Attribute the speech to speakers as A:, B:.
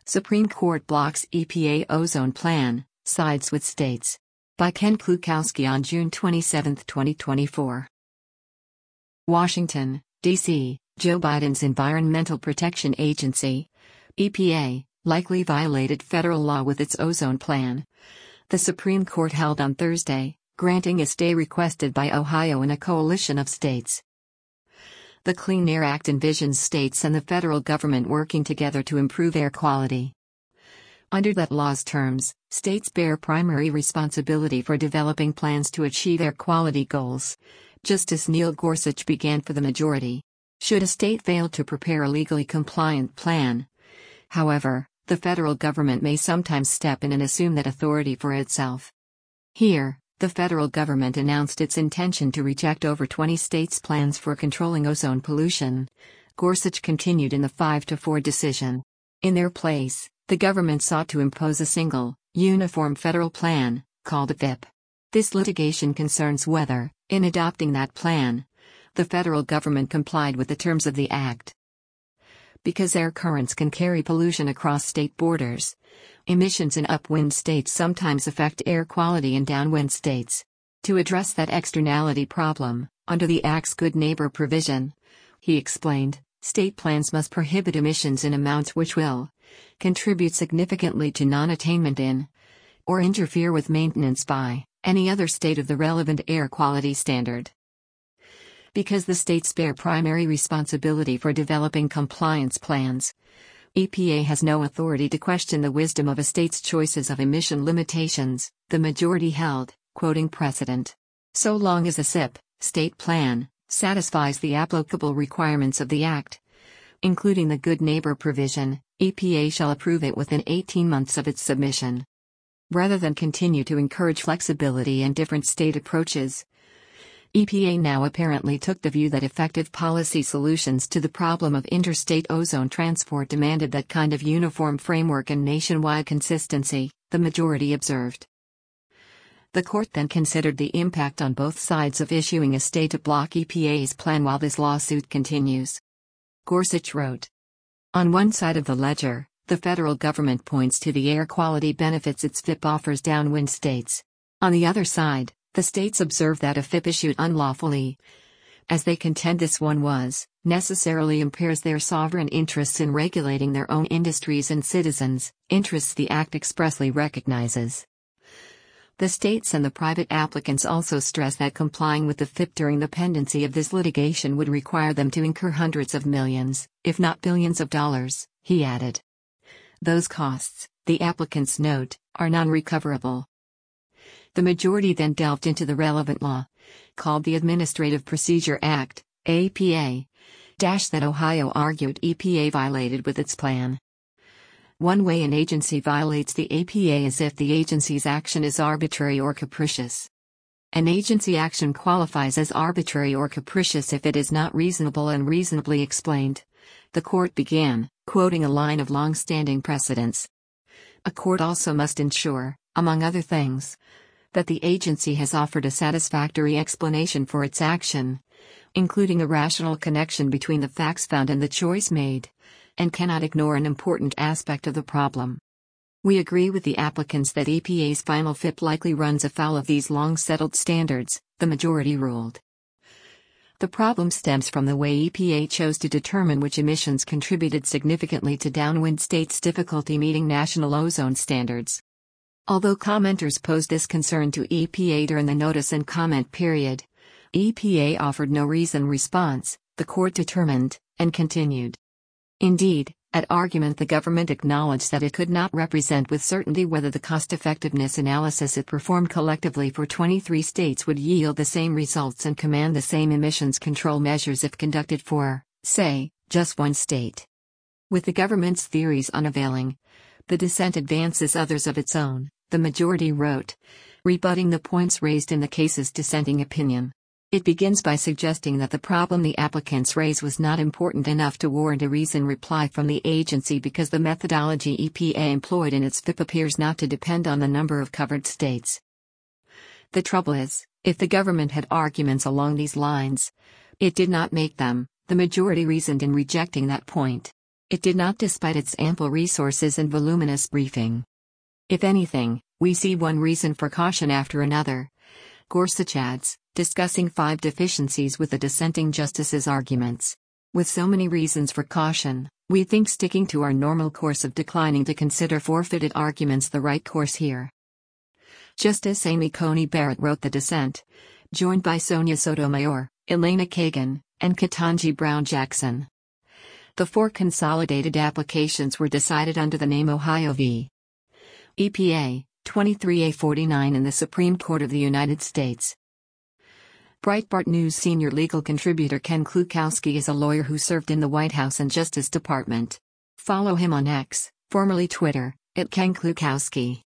A: Supreme Court blocks EPA ozone plan, sides with states. By Ken Klukowski on June 27, 2024. Washington, D.C., Joe Biden's Environmental Protection Agency, EPA, likely violated federal law with its ozone plan. The Supreme Court held on Thursday, granting a stay requested by Ohio and a coalition of states. The Clean Air Act envisions states and the federal government working together to improve air quality. Under that law's terms, states bear primary responsibility for developing plans to achieve air quality goals. Justice Neil Gorsuch began for the majority. Should a state fail to prepare a legally compliant plan, however, the federal government may sometimes step in and assume that authority for itself. Here, the federal government announced its intention to reject over 20 states' plans for controlling ozone pollution. Gorsuch continued in the 5-4 decision. In their place, the government sought to impose a single, uniform federal plan, called a FIP. This litigation concerns whether, in adopting that plan, the federal government complied with the terms of the act. Because air currents can carry pollution across state borders, emissions in upwind states sometimes affect air quality in downwind states. To address that externality problem, under the Act's Good Neighbor provision, he explained, state plans must prohibit emissions in amounts which will contribute significantly to non-attainment in, or interfere with maintenance by, any other state of the relevant air quality standard. Because the states bear primary responsibility for developing compliance plans, EPA has no authority to question the wisdom of a state's choices of emission limitations, the majority held, quoting precedent. So long as a SIP, state plan, satisfies the applicable requirements of the Act, including the Good Neighbor provision, EPA shall approve it within 18 months of its submission. Rather than continue to encourage flexibility and different state approaches, EPA now apparently took the view that effective policy solutions to the problem of interstate ozone transport demanded that kind of uniform framework and nationwide consistency, the majority observed. The court then considered the impact on both sides of issuing a stay to block EPA's plan while this lawsuit continues. Gorsuch wrote. On one side of the ledger, the federal government points to the air quality benefits its FIP offers downwind states. On the other side, the states observe that a FIP issued unlawfully, as they contend this one was, necessarily impairs their sovereign interests in regulating their own industries and citizens, interests the Act expressly recognizes. The states and the private applicants also stress that complying with the FIP during the pendency of this litigation would require them to incur hundreds of millions, if not billions of dollars, he added. Those costs, the applicants note, are non-recoverable. The majority then delved into the relevant law, called the Administrative Procedure Act, APA, that Ohio argued EPA violated with its plan. One way an agency violates the APA is if the agency's action is arbitrary or capricious. An agency action qualifies as arbitrary or capricious if it is not reasonable and reasonably explained. The court began, quoting a line of long-standing precedents. A court also must ensure, among other things, that the agency has offered a satisfactory explanation for its action, including a rational connection between the facts found and the choice made, and cannot ignore an important aspect of the problem. We agree with the applicants that EPA's final FIP likely runs afoul of these long-settled standards, the majority ruled. The problem stems from the way EPA chose to determine which emissions contributed significantly to downwind states' difficulty meeting national ozone standards. Although commenters posed this concern to EPA during the notice and comment period, EPA offered no reasoned response, the court determined, and continued. Indeed, at argument the government acknowledged that it could not represent with certainty whether the cost-effectiveness analysis it performed collectively for 23 states would yield the same results and command the same emissions control measures if conducted for, say, just one state. With the government's theories unavailing, the dissent advances others of its own, the majority wrote, rebutting the points raised in the case's dissenting opinion. It begins by suggesting that the problem the applicants raise was not important enough to warrant a reasoned reply from the agency because the methodology EPA employed in its FIP appears not to depend on the number of covered states. The trouble is, if the government had arguments along these lines, it did not make them, the majority reasoned in rejecting that point. It did not, despite its ample resources and voluminous briefing. If anything, we see one reason for caution after another. Gorsuch adds, discussing 5 deficiencies with the dissenting justices' arguments. With so many reasons for caution, we think sticking to our normal course of declining to consider forfeited arguments the right course here. Justice Amy Coney Barrett wrote the dissent, joined by Sonia Sotomayor, Elena Kagan, and Ketanji Brown Jackson. The 4 consolidated applications were decided under the name Ohio v. EPA, 23A49 in the Supreme Court of the United States. Breitbart News senior legal contributor Ken Klukowski is a lawyer who served in the White House and Justice Department. Follow him on X, formerly Twitter, @KenKlukowski.